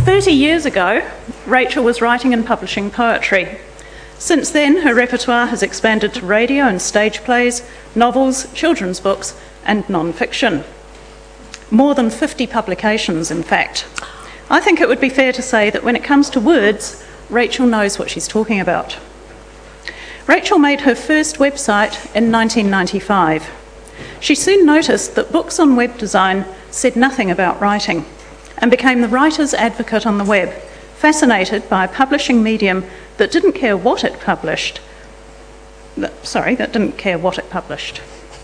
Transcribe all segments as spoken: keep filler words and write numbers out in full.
thirty years ago, Rachel was writing and publishing poetry. Since then, her repertoire has expanded to radio and stage plays, novels, children's books, and non-fiction. More than fifty publications, in fact. I think it would be fair to say that when it comes to words, Rachel knows what she's talking about. Rachel made her first website in nineteen ninety-five. She soon noticed that books on web design said nothing about writing and became the writer's advocate on the web, fascinated by a publishing medium that didn't care what it published. Sorry, that didn't care what it published.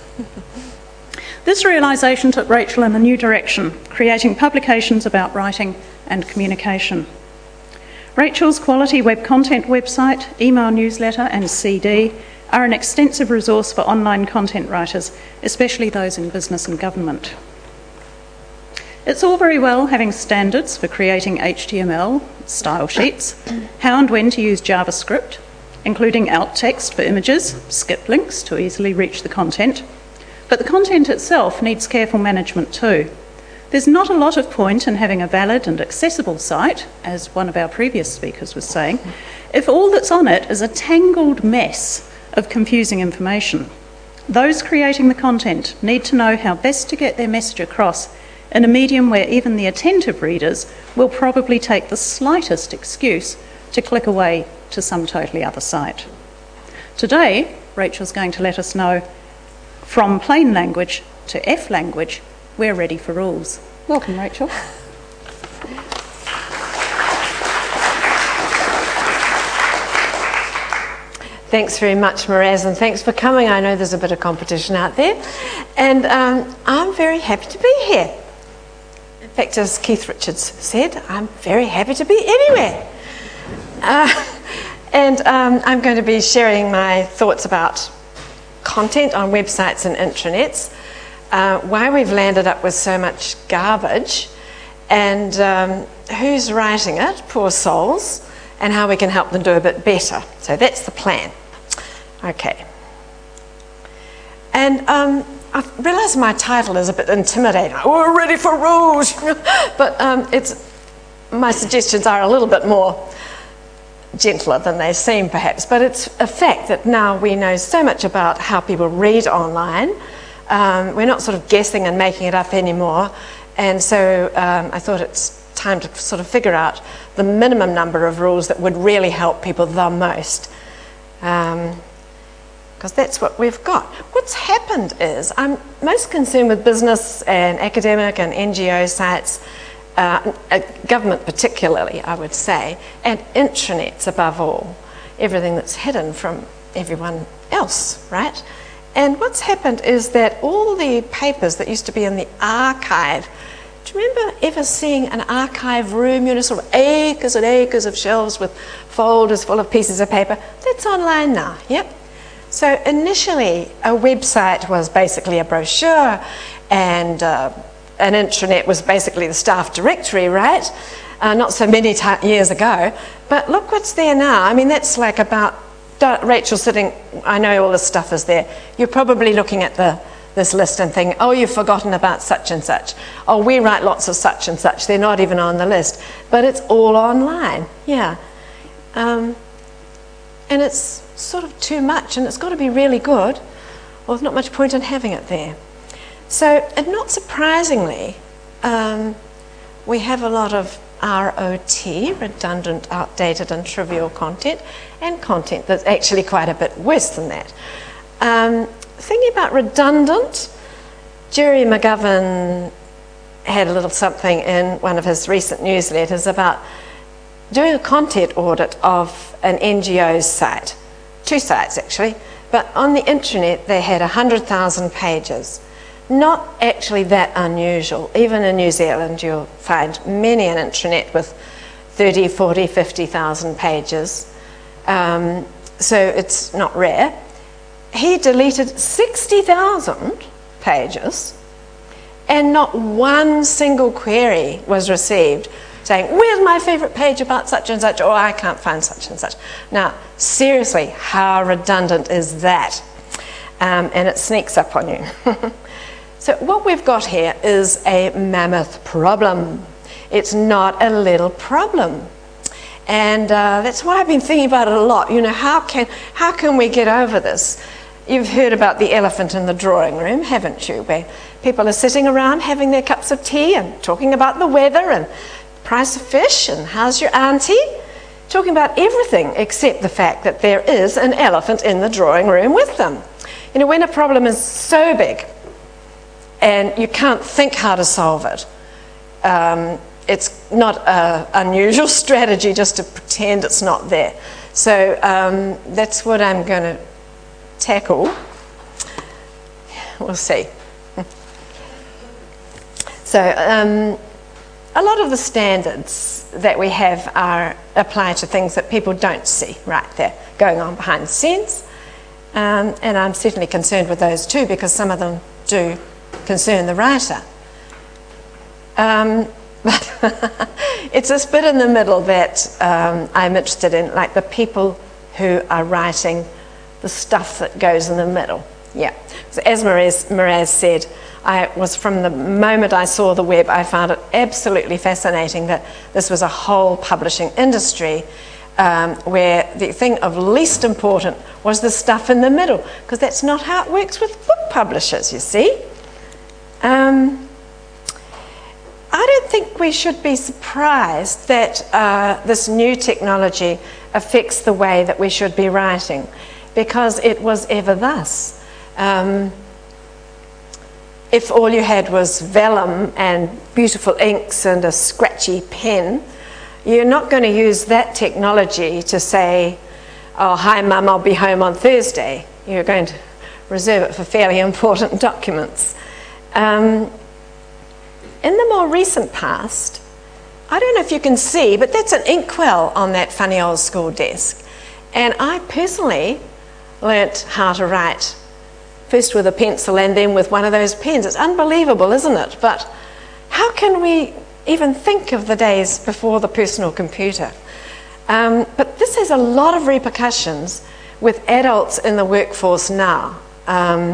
This realisation took Rachel in a new direction, creating publications about writing and communication. Rachel's quality web content website, email newsletter and C D are an extensive resource for online content writers, especially those in business and government. It's all very well having standards for creating H T M L, style sheets, how and when to use JavaScript, including alt text for images, skip links to easily reach the content, but the content itself needs careful management too. There's not a lot of point in having a valid and accessible site, as one of our previous speakers was saying, if all that's on it is a tangled mess of confusing information. Those creating the content need to know how best to get their message across in a medium where even the attentive readers will probably take the slightest excuse to click away to some totally other site. Today, Rachel's going to let us know, from plain language to F language, we're ready for rules. Welcome, Rachel. Thanks very much, Miraz, and thanks for coming. I know there's a bit of competition out there, and um, I'm very happy to be here. In fact, as Keith Richards said, I'm very happy to be anywhere. Uh, and um, I'm going to be sharing my thoughts about content on websites and intranets, uh, why we've landed up with so much garbage, and um, who's writing it, poor souls, and how we can help them do a bit better. So that's the plan. Okay. And um, I realise my title is a bit intimidating. We're ready for rules. But um, it's, my suggestions are a little bit more gentler than they seem, perhaps. But it's a fact that now we know so much about how people read online. Um, we're not sort of guessing and making it up anymore. And so um, I thought it's time to sort of figure out the minimum number of rules that would really help people the most. Um, because that's what we've got. What's happened is I'm most concerned with business and academic and N G O sites, uh, uh, government particularly, I would say, and intranets above all, everything that's hidden from everyone else, right? And what's happened is that all the papers that used to be in the archive, do you remember ever seeing an archive room, you know, sort of acres and acres of shelves with folders full of pieces of paper? That's online now, yep. So initially, a website was basically a brochure, and uh, an intranet was basically the staff directory, right? Uh, not so many t- years ago. But look what's there now. I mean, that's like about, Rachel sitting, I know all this stuff is there. You're probably looking at the this list and thinking, oh, you've forgotten about such and such. Oh, we write lots of such and such. They're not even on the list. But it's all online, yeah. Um, and it's sort of too much, and it's got to be really good, or there's not much point in having it there. So, and not surprisingly, um, we have a lot of R O T, redundant, outdated and trivial content, and content that's actually quite a bit worse than that. Um, thinking about redundant, Jerry McGovern had a little something in one of his recent newsletters about doing a content audit of an N G O's site. Two sites actually, but on the intranet they had one hundred thousand pages. Not actually that unusual. Even in New Zealand you'll find many an intranet with thirty, forty, fifty thousand pages. Um, so it's not rare. He deleted sixty thousand pages and not one single query was received saying, where's my favourite page about such and such, or I can't find such and such. Now, seriously, how redundant is that? Um, and it sneaks up on you. So what we've got here is a mammoth problem. It's not a little problem. And uh, that's why I've been thinking about it a lot. You know, how can, how can we get over this? You've heard about the elephant in the drawing room, haven't you? Where people are sitting around having their cups of tea and talking about the weather and price of fish and how's your auntie? Talking about everything except the fact that there is an elephant in the drawing room with them. You know, when a problem is so big and you can't think how to solve it, um, it's not an unusual strategy just to pretend it's not there. So um, that's what I'm going to tackle. We'll see. So um, a lot of the standards that we have are apply to things that people don't see right there going on behind the scenes. Um, and I'm certainly concerned with those too, because some of them do concern the writer. Um, but it's this bit in the middle that um, I'm interested in, like the people who are writing the stuff that goes in the middle. Yeah. So as Miraz, Miraz said, I was from the moment I saw the web, I found it absolutely fascinating that this was a whole publishing industry um, where the thing of least important was the stuff in the middle, because that's not how it works with book publishers, you see. Um, I don't think we should be surprised that uh, this new technology affects the way that we should be writing, because it was ever thus. Um, if all you had was vellum and beautiful inks and a scratchy pen, you're not going to use that technology to say, oh, hi mum, I'll be home on Thursday. You're going to reserve it for fairly important documents. Um, in the more recent past, I don't know if you can see, but that's an inkwell on that funny old school desk. And I personally learnt how to write first with a pencil and then with one of those pens. It's unbelievable, isn't it? But how can we even think of the days before the personal computer? Um, but this has a lot of repercussions with adults in the workforce now. Um,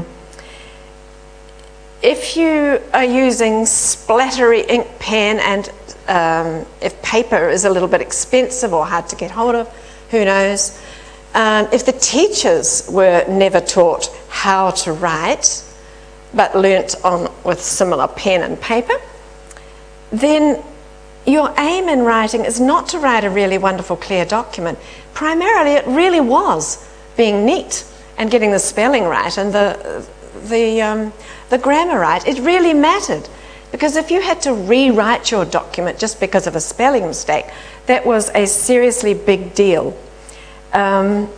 if you are using splattery ink pen and um, if paper is a little bit expensive or hard to get hold of, who knows? Um, if the teachers were never taught how to write, but learnt on with similar pen and paper, then your aim in writing is not to write a really wonderful, clear document. Primarily, it really was being neat and getting the spelling right and the, the, um, the grammar right. It really mattered, because if you had to rewrite your document just because of a spelling mistake, that was a seriously big deal. Um,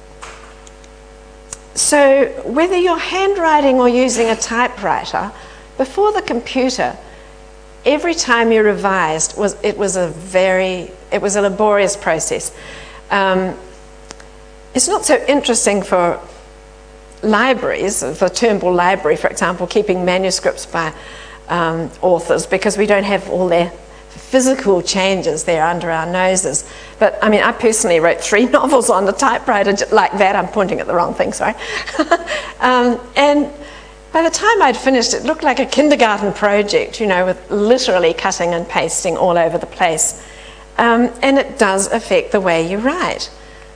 so whether you're handwriting or using a typewriter, before the computer, every time you revised, was it was a very, it was a laborious process. Um, it's not so interesting for libraries, the Turnbull Library, for example, keeping manuscripts by um, authors, because we don't have all their physical changes there under our noses. But I mean, I personally wrote three novels on the typewriter like that. I'm pointing at the wrong thing, sorry. um, and by the time I'd finished, it looked like a kindergarten project, you know, with literally cutting and pasting all over the place. Um, and it does affect the way you write.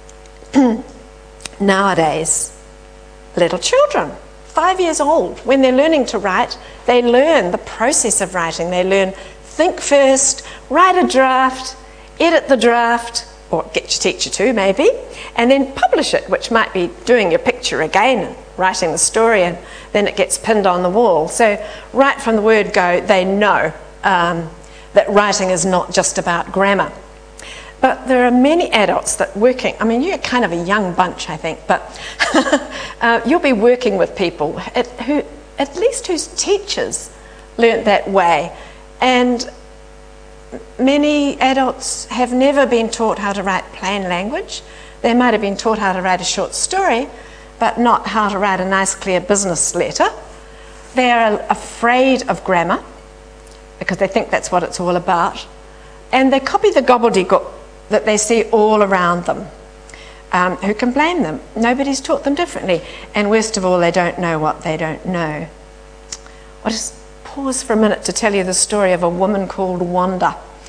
Nowadays, little children, five years old, when they're learning to write, they learn the process of writing. They learn think first, write a draft, edit the draft, or get your teacher to maybe, and then publish it, which might be doing your picture again and writing the story, and then it gets pinned on the wall. So right from the word go, they know um, that writing is not just about grammar. But there are many adults that working, I mean, you're kind of a young bunch, I think, but uh, you'll be working with people at, who, at least whose teachers learnt that way. And many adults have never been taught how to write plain language. They might have been taught how to write a short story, but not how to write a nice, clear business letter. They are afraid of grammar because they think that's what it's all about. And they copy the gobbledygook that they see all around them. Um, who can blame them? Nobody's taught them differently. And worst of all, they don't know what they don't know. I'll just pause for a minute to tell you the story of a woman called Wanda.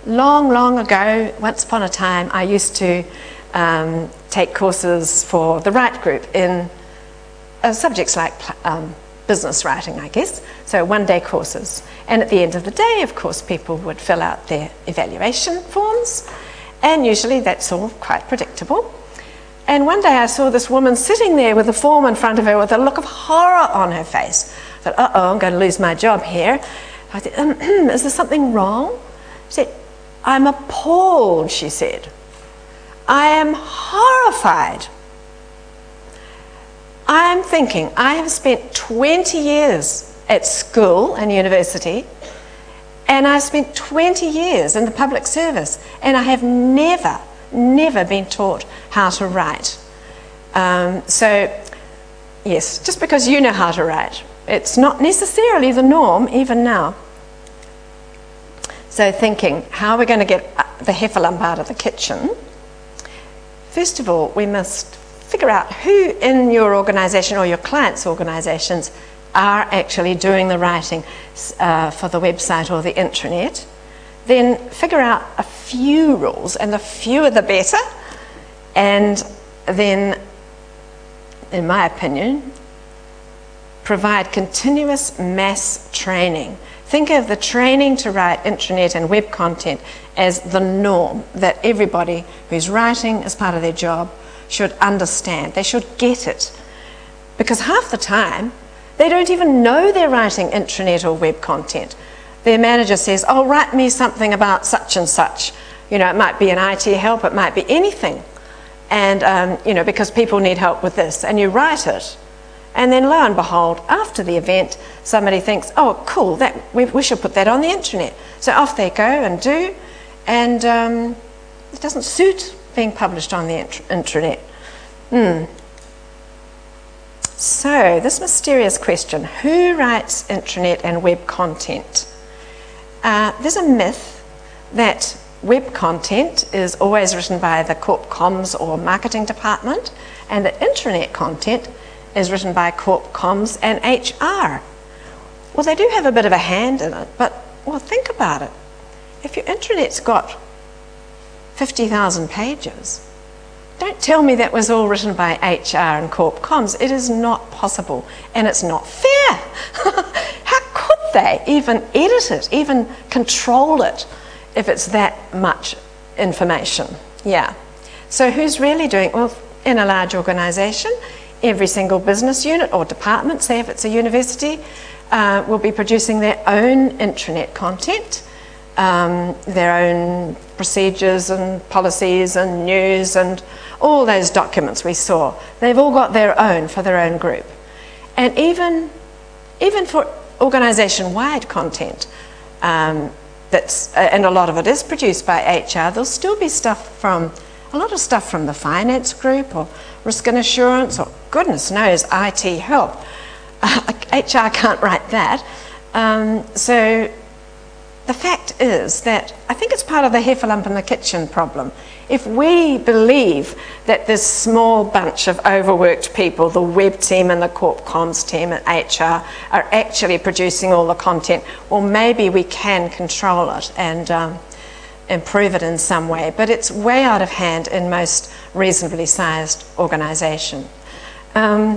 long, long ago, once upon a time, I used to um, take courses for the Write Group in uh, subjects like um, business writing, I guess, so one-day courses. And at the end of the day, of course, people would fill out their evaluation forms, and usually that's all quite predictable. And one day I saw this woman sitting there with the form in front of her with a look of horror on her face. I thought, uh-oh, I'm going to lose my job here. I said, um, is there something wrong? She said, I'm appalled, she said. I am horrified. I am thinking, I have spent twenty years at school and university, and I spent twenty years in the public service, and I have never, never been taught how to write. Um, so, yes, just because you know how to write, it's not necessarily the norm even now. So thinking, how are we going to get the heffalump out of the kitchen? First of all, we must figure out who in your organisation or your clients' organisations are actually doing the writing uh, for the website or the intranet. Then figure out a few rules, and the fewer the better. And then, in my opinion, provide continuous mass training. Think of the training to write intranet and web content as the norm that everybody who's writing as part of their job should understand. They should get it. Because half the time, they don't even know they're writing intranet or web content. Their manager says, oh, write me something about such and such. You know, it might be an I T help, it might be anything. And, um, you know, because people need help with this. And you write it. And then lo and behold, after the event, somebody thinks, oh, cool, that we, we should put that on the intranet. So off they go and do. And um, it doesn't suit being published on the int intranet. Hmm. So, this mysterious question, who writes intranet and web content? Uh, there's a myth that web content is always written by the corp comms or marketing department, and that intranet content is written by corp comms and H R. Well, they do have a bit of a hand in it, but, well, think about it. If your intranet's got fifty thousand pages, don't tell me that was all written by H R and corp comms. It is not possible, and it's not fair. How could they even edit it, even control it, if it's that much information? Yeah. So who's really doing it? Well, in a large organisation, every single business unit or department, say if it's a university, uh, will be producing their own intranet content, um, their own procedures and policies and news and all those documents we saw. They've all got their own for their own group. And even, even for organisation-wide content, um, that's, uh, and a lot of it is produced by H R, there'll still be stuff from, a lot of stuff from the finance group or risk and assurance or goodness knows I T help. Uh, H R can't write that. Um, so the fact is that I think it's part of the heffalump in the kitchen problem. If we believe that this small bunch of overworked people, the web team and the corp comms team at H R, are actually producing all the content, well, maybe we can control it and um, improve it in some way, but it's way out of hand in most reasonably sized organisation. Um,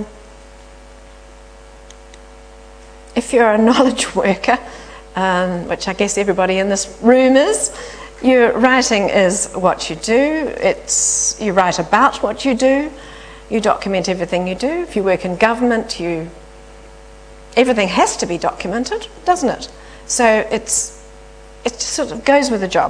if you're a knowledge worker, um, which I guess everybody in this room is, your writing is what you do. It's, you write about what you do. You document everything you do. If you work in government, you, everything has to be documented, doesn't it? So it's, it just sort of goes with the job.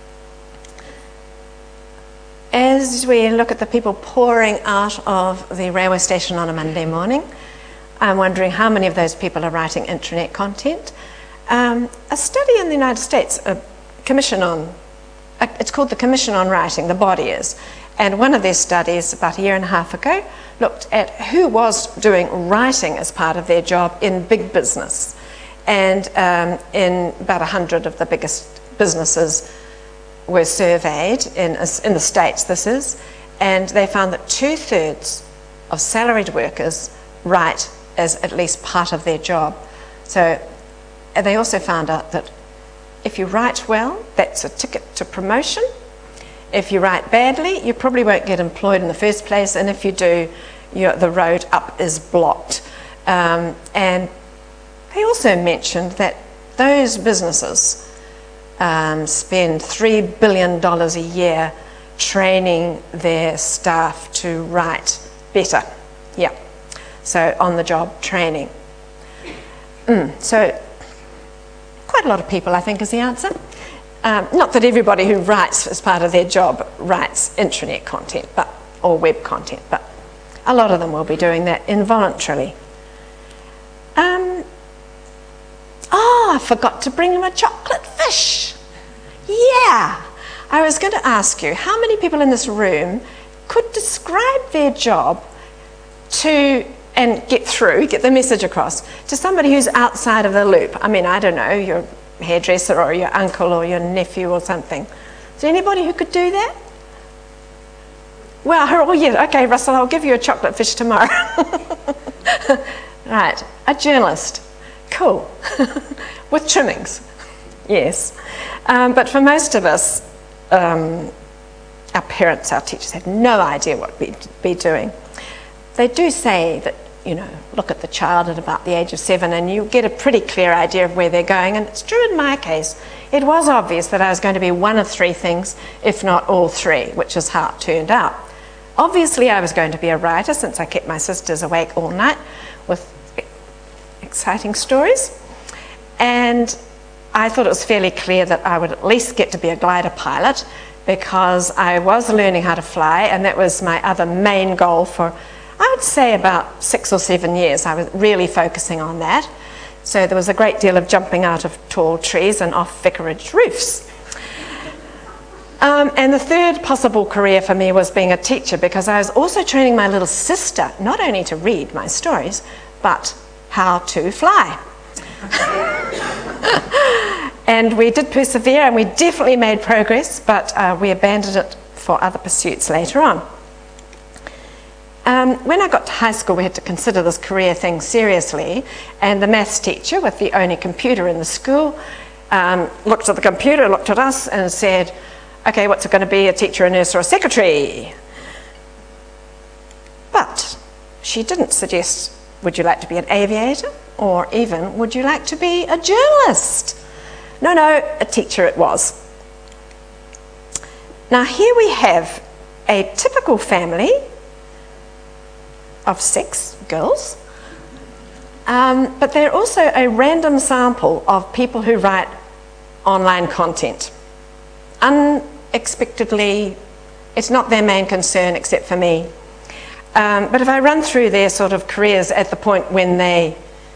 As we look at the people pouring out of the railway station on a Monday morning, I'm wondering how many of those people are writing intranet content. Um, a study in the United States, a commission on, uh, it's called the Commission on Writing, the body is, and one of their studies about a year and a half ago looked at who was doing writing as part of their job in big business. And um, in about a hundred of the biggest businesses were surveyed, in, in the States this is, and they found that two-thirds of salaried workers write as at least part of their job. So and they also found out that if you write well, that's a ticket to promotion. If you write badly, you probably won't get employed in the first place, and if you do, you're, the road up is blocked. Um, and they also mentioned that those businesses um, spend three billion dollars a year training their staff to write better. Yeah, so on-the-job training. Mm, so quite a lot of people, I think, is the answer. Um, not that everybody who writes as part of their job writes intranet content but, or web content, but a lot of them will be doing that involuntarily. Um, oh, I forgot to bring him a chocolate fish. Yeah, I was going to ask you, how many people in this room could describe their job to, and get through, get the message across, to somebody who's outside of the loop? I mean, I don't know, your hairdresser or your uncle or your nephew or something. Is there anybody who could do that? Well, oh yeah, okay, Russell, I'll give you a chocolate fish tomorrow. Right, a journalist. Cool. With trimmings. Yes. Um, but for most of us, um, our parents, our teachers have no idea what we'd be doing. They do say that, you know, look at the child at about the age of seven and you get a pretty clear idea of where they're going. And it's true in my case. It was obvious that I was going to be one of three things, if not all three, which is how it turned out. Obviously, I was going to be a writer, since I kept my sisters awake all night with exciting stories. And I thought it was fairly clear that I would at least get to be a glider pilot, because I was learning how to fly, and that was my other main goal for, I would say, about six or seven years. I was really focusing on that. So there was a great deal of jumping out of tall trees and off vicarage roofs. Um, and the third possible career for me was being a teacher, because I was also training my little sister not only to read my stories, but how to fly. And we did persevere, and we definitely made progress, but uh, we abandoned it for other pursuits later on. Um, when I got to high school, we had to consider this career thing seriously, and the maths teacher, with the only computer in the school, um, looked at the computer, looked at us and said, okay, what's it going to be, a teacher, a nurse or a secretary? But she didn't suggest, would you like to be an aviator, or even, would you like to be a journalist? No, no, a teacher it was. Now here we have a typical family of six girls, um, but they're also a random sample of people who write online content. Unexpectedly, it's not their main concern except for me. Um, but if I run through their sort of careers at the point when they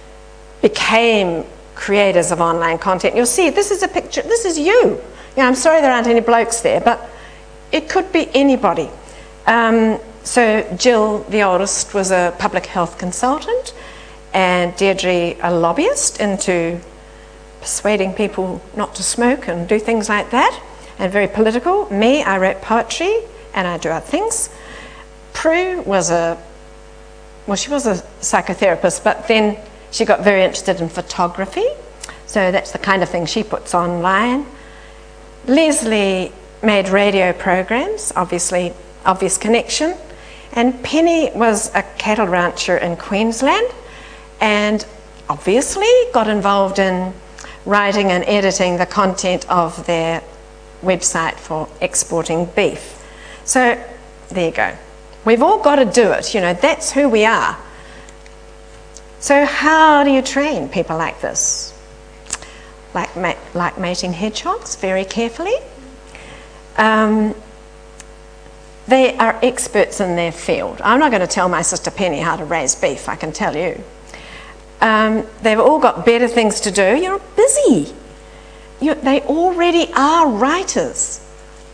became creators of online content, you'll see this is a picture, this is you. You know, I'm sorry there aren't any blokes there, but it could be anybody. Um, so Jill, the oldest, was a public health consultant, and Deirdre, a lobbyist into persuading people not to smoke and do things like that, and very political. Me, I wrote poetry and I do other things. Prue was a, well, she was a psychotherapist, but then she got very interested in photography, so that's the kind of thing she puts online. Leslie made radio programs, obviously, obvious connection, and Penny was a cattle rancher in Queensland, and obviously got involved in writing and editing the content of their website for exporting beef. So there you go. We've all got to do it, you know, that's who we are. So how do you train people like this? Like, ma like mating hedgehogs, very carefully. Um, they are experts in their field. I'm not going to tell my sister Penny how to raise beef, I can tell you. Um, they've all got better things to do. You're busy. You, they already are writers.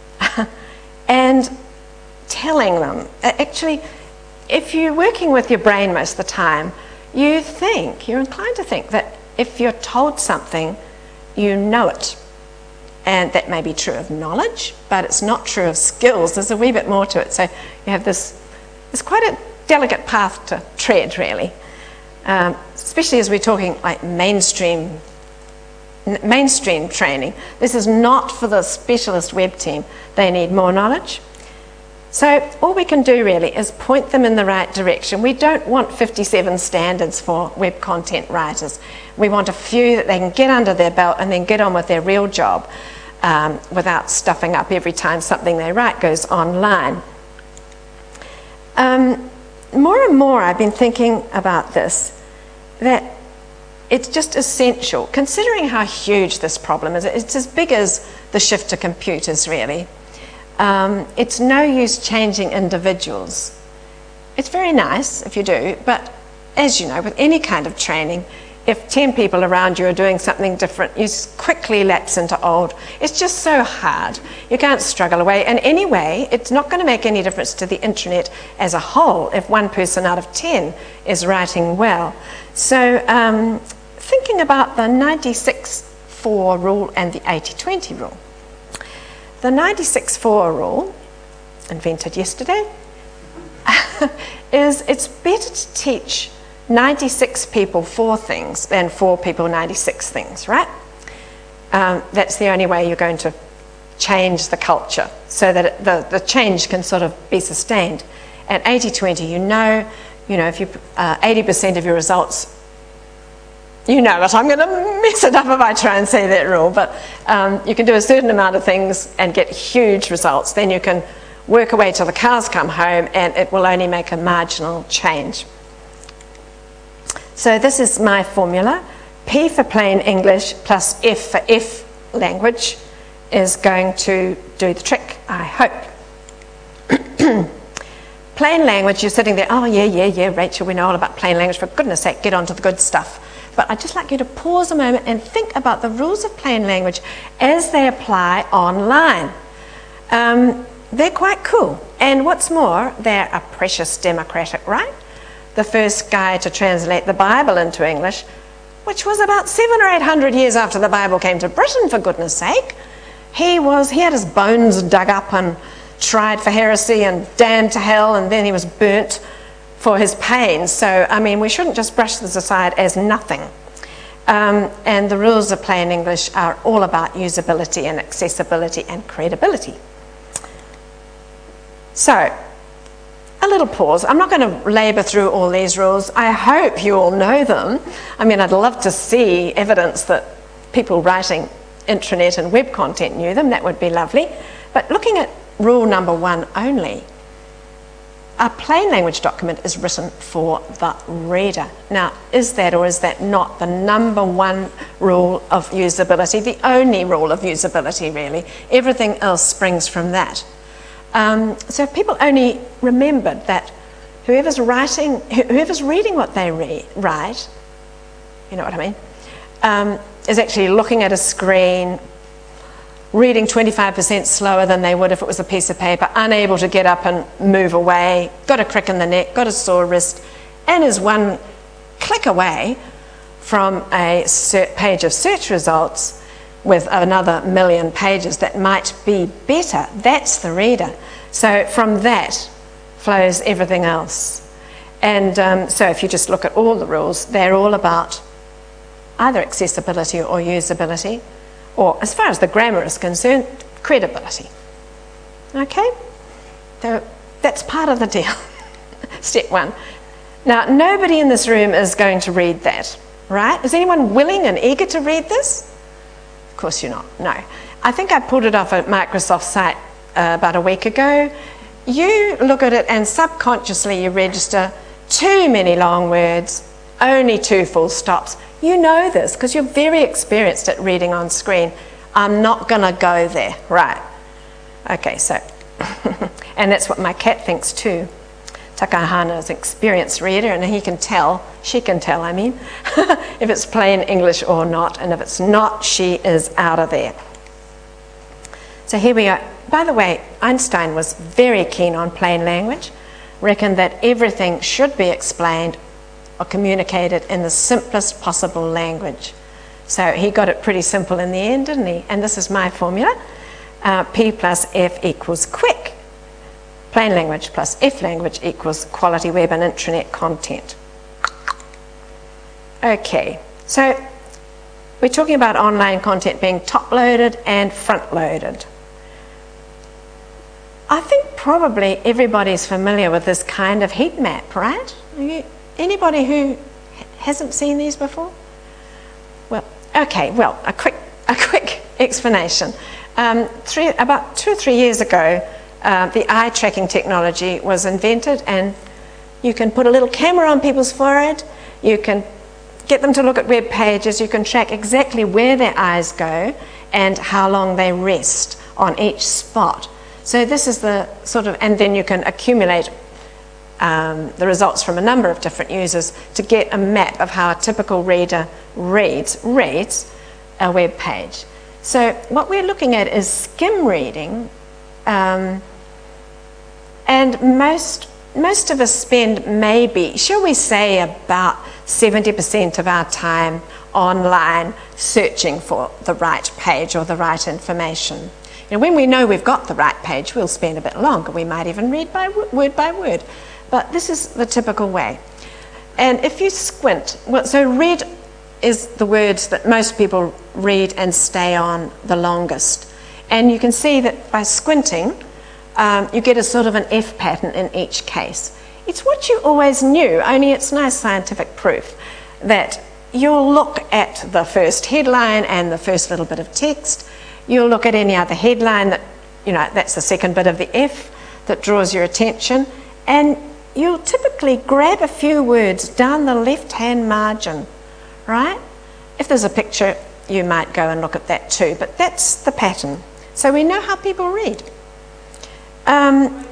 And telling them, actually, if you're working with your brain most of the time, you think, you're inclined to think that if you're told something, you know it. And that may be true of knowledge, but it's not true of skills. There's a wee bit more to it. So you have this, it's quite a delicate path to tread, really. Um, especially as we're talking like mainstream mainstream training. This is not for the specialist web team. They need more knowledge. So all we can do really is point them in the right direction. We don't want fifty-seven standards for web content writers. We want a few that they can get under their belt and then get on with their real job um, without stuffing up every time something they write goes online. Um, more and more I've been thinking about this, that it's just essential, considering how huge this problem is. It's as big as the shift to computers, really. Um, it's no use changing individuals. It's very nice if you do, but as you know, with any kind of training, if ten people around you are doing something different, you quickly lapse into old. It's just so hard. You can't struggle away. And anyway, it's not going to make any difference to the internet as a whole if one person out of ten is writing well. So um, thinking about the ninety-six four rule and the eighty twenty rule. The ninety-six four rule, invented yesterday, is it's better to teach ninety-six people four things than four people ninety-six things, right? Um, that's the only way you're going to change the culture so that it, the, the change can sort of be sustained. At eighty twenty, you know, you know, if you uh, eighty percent of your results, you know it, I'm going to mess it up if I try and say that rule, but um, you can do a certain amount of things and get huge results. Then you can work away till the cows come home and it will only make a marginal change. So this is my formula. P for plain English plus F for F language is going to do the trick, I hope. Plain language, you're sitting there, oh yeah, yeah, yeah, Rachel, we know all about plain language, for goodness sake, get on to the good stuff. But I'd just like you to pause a moment and think about the rules of plain language as they apply online. Um, they're quite cool. And what's more, they're a precious democratic right. The first guy to translate the Bible into English, which was about seven or eight hundred years after the Bible came to Britain, for goodness sake, he was, he had his bones dug up and tried for heresy and damned to hell, and then he was burnt for his pains. So, I mean, we shouldn't just brush this aside as nothing. Um, and the rules of plain English are all about usability and accessibility and credibility. So, a little pause. I'm not going to labour through all these rules. I hope you all know them. I mean, I'd love to see evidence that people writing intranet and web content knew them. That would be lovely. But looking at rule number one only, a plain language document is written for the reader. Now, is that or is that not the number one rule of usability, the only rule of usability, really? Everything else springs from that. Um, so if people only remembered that whoever's writing, whoever's reading what they re write, you know what I mean, um, is actually looking at a screen, reading twenty-five percent slower than they would if it was a piece of paper, unable to get up and move away, got a crick in the neck, got a sore wrist, and is one click away from a page of search results with another million pages that might be better. That's the reader. So from that flows everything else. And um, so if you just look at all the rules, they're all about either accessibility or usability, or as far as the grammar is concerned, credibility. Okay? So that's part of the deal. Step one. Now, nobody in this room is going to read that, right? Is anyone willing and eager to read this? Of course you're not, no. I think I pulled it off at Microsoft's site uh, about a week ago. You look at it and subconsciously you register too many long words, only two full stops. You know this because you're very experienced at reading on screen. I'm not going to go there, right? Okay, so, and that's what my cat thinks too. Takahana is an experienced reader and he can tell, she can tell I mean, if it's plain English or not, and if it's not, she is out of there. So here we are. By the way, Einstein was very keen on plain language, reckoned that everything should be explained or communicated in the simplest possible language. So he got it pretty simple in the end, didn't he? And this is my formula. Uh, P plus F equals quick. Plain language plus F language equals quality web and intranet content. Okay, so we're talking about online content being top-loaded and front-loaded. I think probably everybody's familiar with this kind of heat map, right? You, anybody who hasn't seen these before? Well, okay, well, a quick, a quick explanation. Um, three, about two or three years ago, uh, the eye tracking technology was invented, and you can put a little camera on people's forehead, you can get them to look at web pages, you can track exactly where their eyes go and how long they rest on each spot. So this is the sort of, and then you can accumulate um, the results from a number of different users to get a map of how a typical reader reads, reads a web page. So what we're looking at is skim reading, um, and most, most of us spend maybe, shall we say, about seventy percent of our time online searching for the right page or the right information. And when we know we've got the right page, we'll spend a bit longer. We might even read by word by word. But this is the typical way. And if you squint, well, so read is the words that most people read and stay on the longest. And you can see that by squinting, um, you get a sort of an F pattern in each case. It's what you always knew, only it's nice scientific proof that you'll look at the first headline and the first little bit of text. You'll look at any other headline that, you know, that's the second bit of the F that draws your attention, and you'll typically grab a few words down the left-hand margin, right? If there's a picture, you might go and look at that too, but that's the pattern. So we know how people read. Um,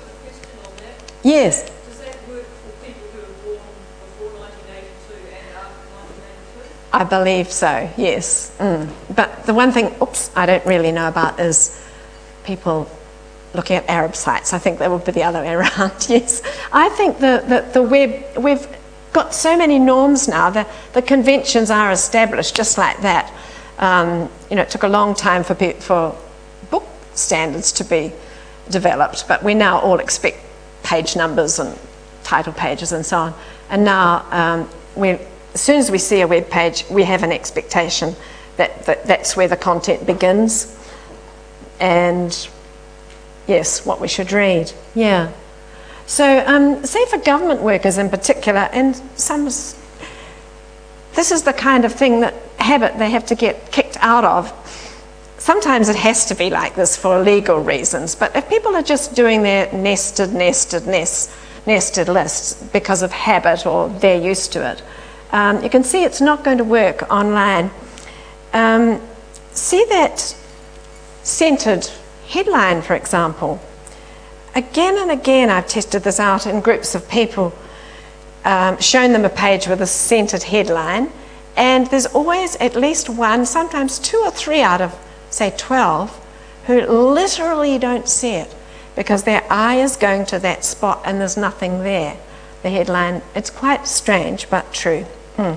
yes. Does that work for people who were born before nineteen eighty-two and after nineteen eighty-two? I believe so, yes. Mm. But the one thing, oops, I don't really know about is people looking at Arab sites. I think that would be the other way around, yes. I think the, the, the web, we've got so many norms now, the, the conventions are established just like that. Um, you know, it took a long time for, for book standards to be developed, but we now all expect page numbers and title pages and so on. And now, um, we, as soon as we see a web page, we have an expectation that, that that's where the content begins. And yes, what we should read, yeah. So, um, say for government workers in particular, and some, this is the kind of thing that habit they have to get kicked out of. Sometimes it has to be like this for legal reasons, but if people are just doing their nested, nested, nest, nested lists because of habit or they're used to it, um, you can see it's not going to work online. Um, see that centered headline, for example. Again and again I've tested this out in groups of people, um, shown them a page with a centered headline, and there's always at least one, sometimes two or three out of say twelve, who literally don't see it because their eye is going to that spot and there's nothing there. The headline, it's quite strange but true. Hmm.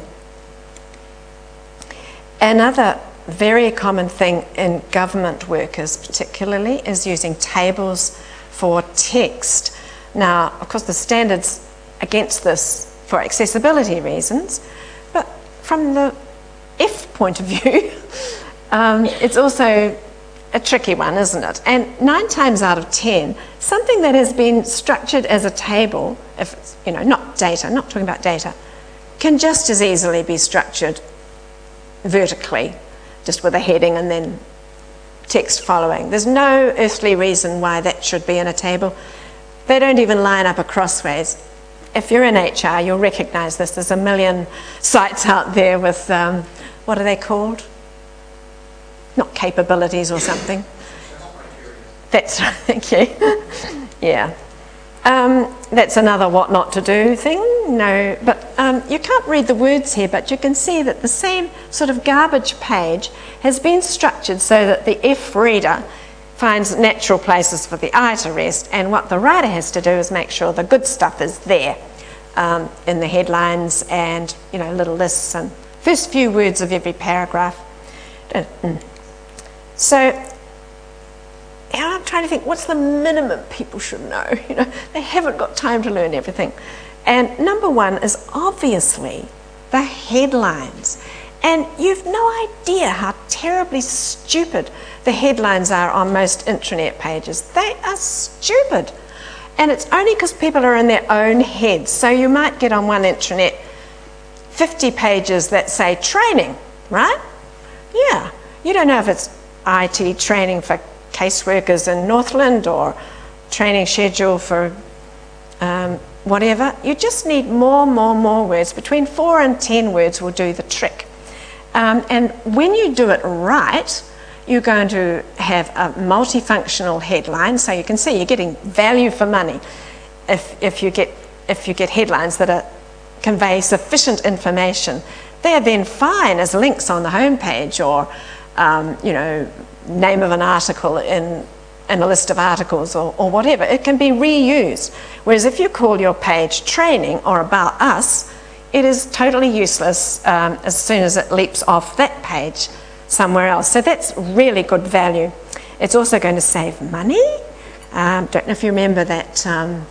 Another very common thing in government workers particularly is using tables for text. Now, of course, the standards against this for accessibility reasons, but from the F point of view, um, it's also a tricky one, isn't it? And nine times out of ten, something that has been structured as a table, if it's, you know, not data, not talking about data, can just as easily be structured vertically, just with a heading and then text following. There's no earthly reason why that should be in a table. They don't even line up acrossways. If you're in H R, you'll recognise this. There's a million sites out there with, um, what are they called? Not capabilities or something. That's right, thank you. Yeah. Um, that's another what not to do thing. No, but um, you can't read the words here, but you can see that the same sort of garbage page has been structured so that the F reader finds natural places for the eye to rest, and what the writer has to do is make sure the good stuff is there um, in the headlines and, you know, little lists and first few words of every paragraph. So, yeah, I'm trying to think, what's the minimum people should know? You know, they haven't got time to learn everything. And number one is obviously the headlines. And you've no idea how terribly stupid the headlines are on most intranet pages. They are stupid. And it's only because people are in their own heads. So you might get on one intranet fifty pages that say training, right? Yeah. You don't know if it's I T training for caseworkers in Northland or training schedule for um, whatever. You just need more, more, more words. Between four and ten words will do the trick. Um, and when you do it right, you're going to have a multifunctional headline, so you can see you're getting value for money if, if, you, get, if you get headlines that are, convey sufficient information. They're then fine as links on the homepage or, um, you know, name of an article in, in a list of articles or, or whatever. It can be reused. Whereas if you call your page training or about us, it is totally useless um, as soon as it leaps off that page somewhere else. So that's really good value. It's also going to save money. Um, don't know if you remember that um,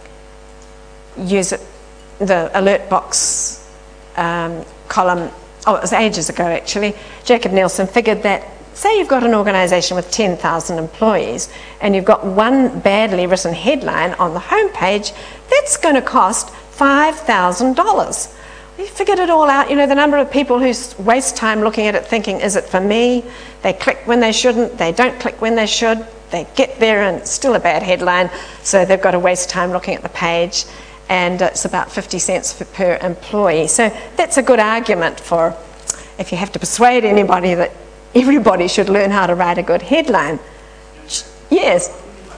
use it, the alert box um, column. Oh, it was ages ago actually. Jacob Nielsen figured that, say you've got an organisation with ten thousand employees and you've got one badly written headline on the homepage, that's going to cost five thousand dollars. We figured it all out. You know, the number of people who waste time looking at it thinking, is it for me? They click when they shouldn't, they don't click when they should, they get there and it's still a bad headline, so they've got to waste time looking at the page, and it's about fifty cents for, per employee. So that's a good argument for if you have to persuade anybody that everybody should learn how to write a good headline. Yes?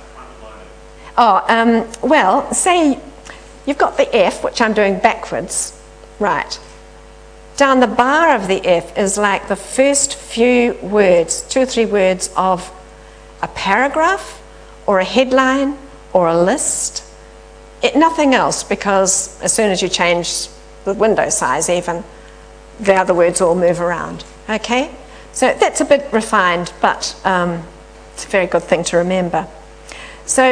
Oh, um, well, say you've got the F, which I'm doing backwards. Right. Down the bar of the F is like the first few words, two or three words of a paragraph or a headline or a list. It, nothing else, because as soon as you change the window size even, the other words all move around. Okay? So that's a bit refined, but um, it's a very good thing to remember. So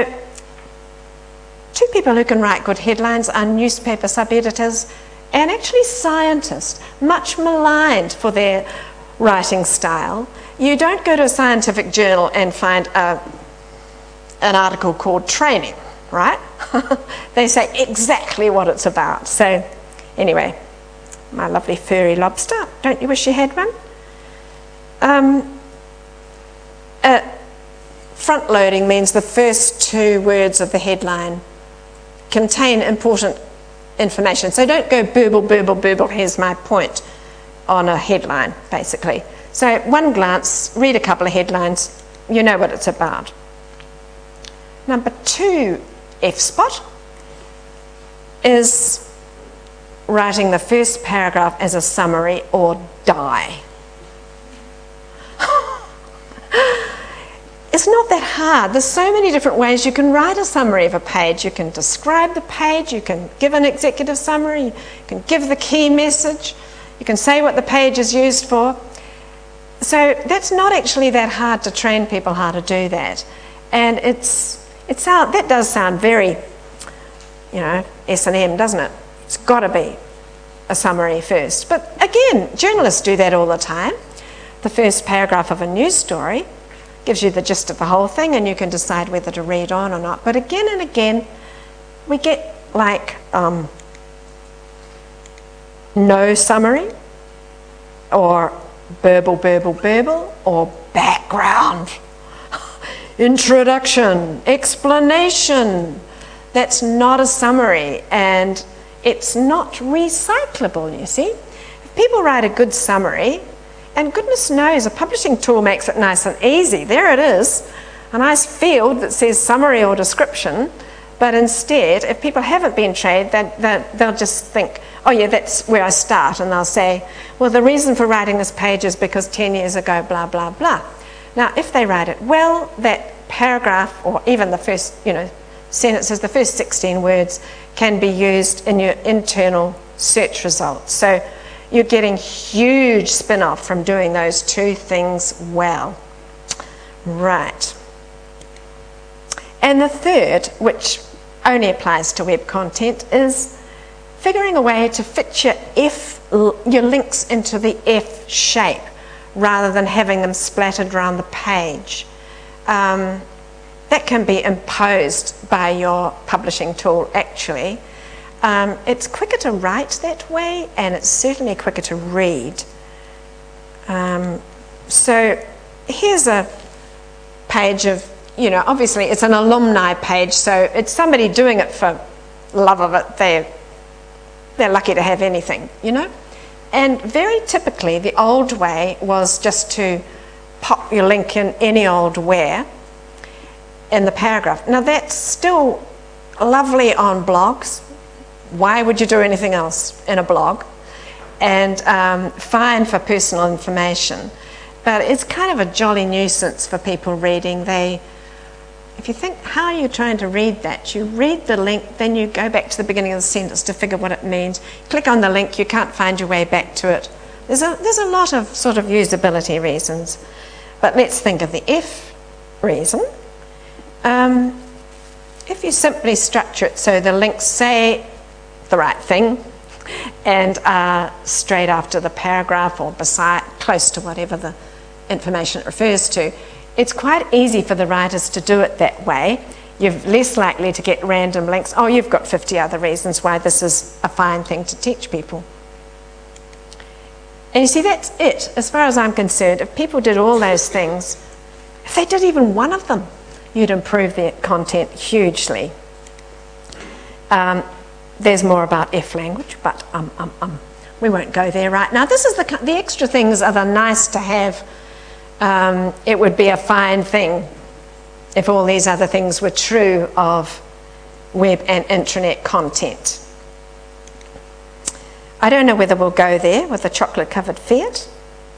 two people who can write good headlines are newspaper sub-editors and actually scientists, much maligned for their writing style. You don't go to a scientific journal and find a, an article called training, right? They say exactly what it's about. So anyway, my lovely furry lobster, don't you wish you had one? Um, uh, front loading means the first two words of the headline contain important information. So don't go burble, burble, burble, here's my point on a headline, basically. So at one glance, read a couple of headlines, you know what it's about. Number two F-spot is writing the first paragraph as a summary or die. It's not that hard. There's so many different ways you can write a summary of a page. You can describe the page, you can give an executive summary, you can give the key message, you can say what the page is used for. So that's not actually that hard to train people how to do that. And it's, it sound, that does sound very, you know, S and M, doesn't it? It's got to be a summary first. But again, journalists do that all the time. The first paragraph of a news story gives you the gist of the whole thing and you can decide whether to read on or not. But again and again, we get like um, no summary, or burble, burble, burble, or background, introduction, explanation. That's not a summary, and it's not recyclable, you see. If people write a good summary, and goodness knows, a publishing tool makes it nice and easy. There it is, a nice field that says summary or description, but instead, if people haven't been trained, they, they, they'll just think, oh yeah, that's where I start, and they'll say, well, the reason for writing this page is because ten years ago, blah, blah, blah. Now, if they write it well, that paragraph, or even the first, you know, sentences, the first sixteen words, can be used in your internal search results. So you're getting huge spin-off from doing those two things well. Right. And the third, which only applies to web content, is figuring a way to fit your F, your links into the F shape rather than having them splattered around the page. Um, that can be imposed by your publishing tool actually. Um, it's quicker to write that way, and it's certainly quicker to read. Um, so here's a page of, you know, obviously it's an alumni page, so it's somebody doing it for love of it. They're, they're lucky to have anything, you know. And very typically the old way was just to pop your link in any old where in the paragraph. Now that's still lovely on blogs. Why would you do anything else in a blog? And um, fine for personal information. But it's kind of a jolly nuisance for people reading. They, if you think, how are you trying to read that? You read the link, then you go back to the beginning of the sentence to figure what it means. Click on the link, you can't find your way back to it. There's a, there's a lot of sort of usability reasons. But let's think of the F reason. Um, if you simply structure it so the links say the right thing and are straight after the paragraph or beside, close to whatever the information it refers to, it's quite easy for the writers to do it that way. You're less likely to get random links. Oh, you've got fifty other reasons why this is a fine thing to teach people. And you see, that's it. As far as I'm concerned, if people did all those things, if they did even one of them, you'd improve their content hugely. Um, there's more about F language, but um, um, um, we won't go there right now. This is the, the extra things are the nice to have. Um, it would be a fine thing if all these other things were true of web and intranet content. I don't know whether we'll go there with the chocolate-covered Fiat,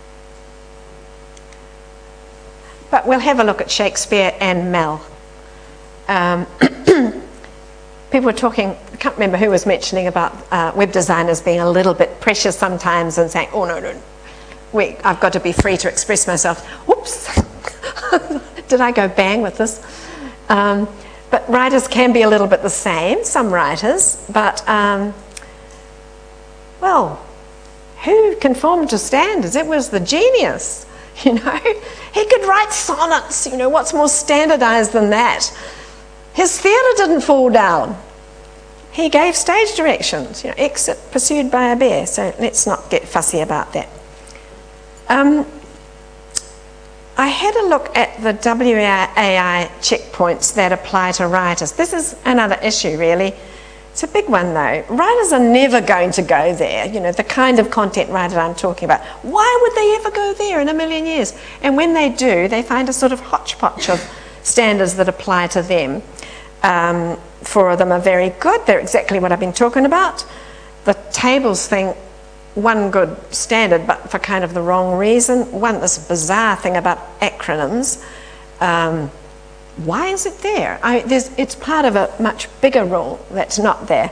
but we'll have a look at Shakespeare and Mel. Um, people were talking, I can't remember who was mentioning about uh, web designers being a little bit precious sometimes and saying, oh no, no, we, I've got to be free to express myself. Whoops, did I go bang with this? Um, but writers can be a little bit the same, some writers, but um, well, who conformed to standards? It was the genius, you know. He could write sonnets, you know, what's more standardized than that? His theatre didn't fall down. He gave stage directions, you know, exit pursued by a bear, so let's not get fussy about that. Um, I had a look at the W A I checkpoints that apply to writers. This is another issue, really. It's a big one, though. Writers are never going to go there, you know, the kind of content writer I'm talking about. Why would they ever go there in a million years? And when they do, they find a sort of hodgepodge of standards that apply to them. Um, four of them are very good. They're exactly what I've been talking about. The tables thing, one good standard, but for kind of the wrong reason. One, this bizarre thing about acronyms. Um, why is it there? I, there's, it's part of a much bigger rule that's not there.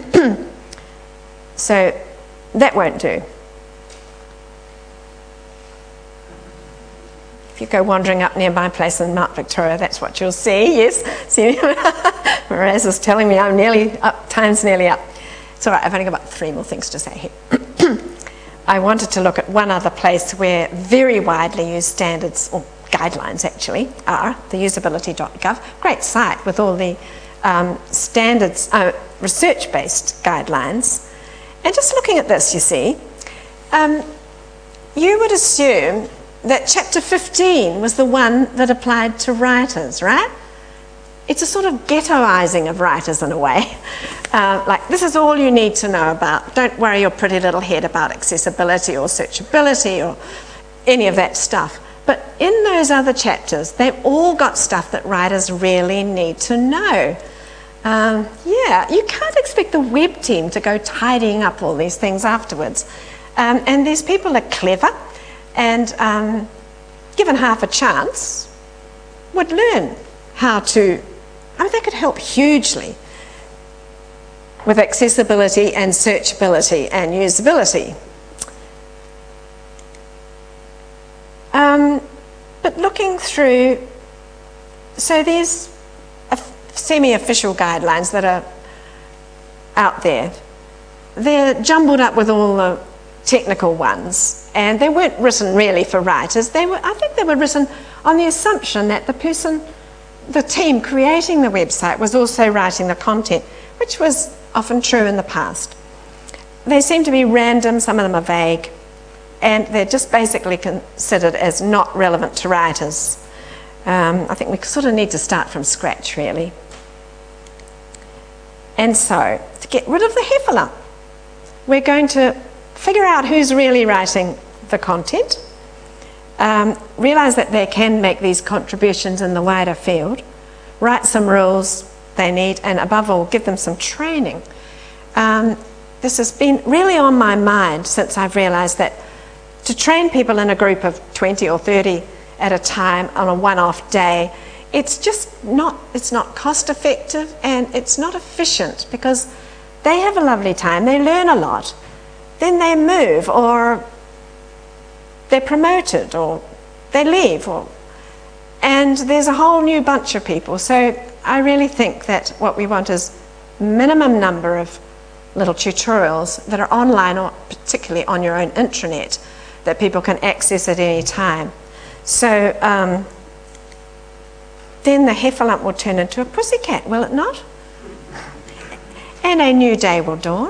So that won't do. If you go wandering up near my place in Mount Victoria, that's what you'll see, yes. See, Miraz is telling me I'm nearly up, time's nearly up. It's all right, I've only got about three more things to say here. I wanted to look at one other place where very widely used standards, or guidelines actually, are the usability dot gov. Great site with all the um, standards, uh, research-based guidelines. And just looking at this, you see, um, you would assume that chapter fifteen was the one that applied to writers, right? It's a sort of ghettoising of writers in a way. Uh, like, this is all you need to know about. Don't worry your pretty little head about accessibility or searchability or any of that stuff. But in those other chapters, they've all got stuff that writers really need to know. Um, yeah, you can't expect the web team to go tidying up all these things afterwards. Um, and these people are clever and, um, given half a chance, would learn how to, I mean, they could help hugely with accessibility and searchability and usability. Um, but looking through, so there's semi-official guidelines that are out there. they're jumbled up with all the technical ones, and they weren't written really for writers. They were, I think they were written on the assumption that the person, the team creating the website was also writing the content, which was often true in the past. They seem to be random, some of them are vague, and they're just basically considered as not relevant to writers. Um, I think we sort of need to start from scratch, really. And so, to get rid of the heffalump, we're going to figure out who's really writing the content, um, realise that they can make these contributions in the wider field, write some rules they need, and above all, give them some training. Um, this has been really on my mind since I've realised that to train people in a group of twenty or thirty at a time on a one-off day, it's just not, it's not cost effective and it's not efficient, because they have a lovely time, they learn a lot, then they move, or they're promoted, or they leave, or, and there's a whole new bunch of people. So I really think that what we want is minimum number of little tutorials that are online, or particularly on your own intranet, that people can access at any time. So um, then the heffalump will turn into a pussycat, will it not? And a new day will dawn.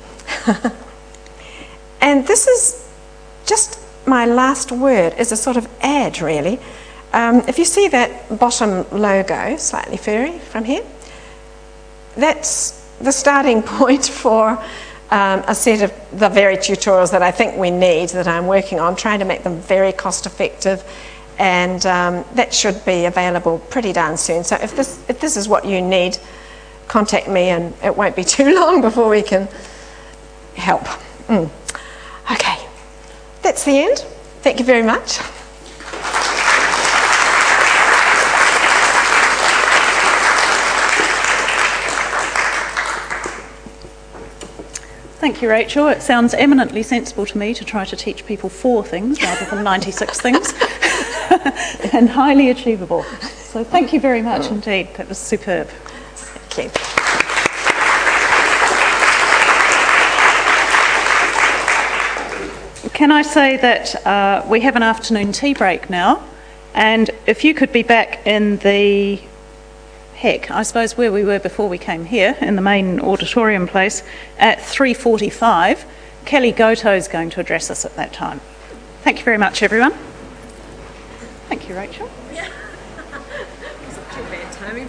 And this is just my last word, is a sort of ad, really. Um, if you see that bottom logo, slightly furry from here, that's the starting point for um, a set of the very tutorials that I think we need, that I'm working on, trying to make them very cost effective, and um, that should be available pretty darn soon. So if this, if this is what you need, contact me and it won't be too long before we can help. Mm. Okay, that's the end. Thank you very much. Thank you, Rachel. It sounds eminently sensible to me to try to teach people four things rather than ninety-six things, and highly achievable. So thank you very much indeed. That was superb. Thank you. Can I say that uh, we have an afternoon tea break now, and if you could be back in the, heck, I suppose where we were before we came here, in the main auditorium place, at three forty-five, Kelly Goto is going to address us at that time. Thank you very much, everyone. Thank you, Rachel.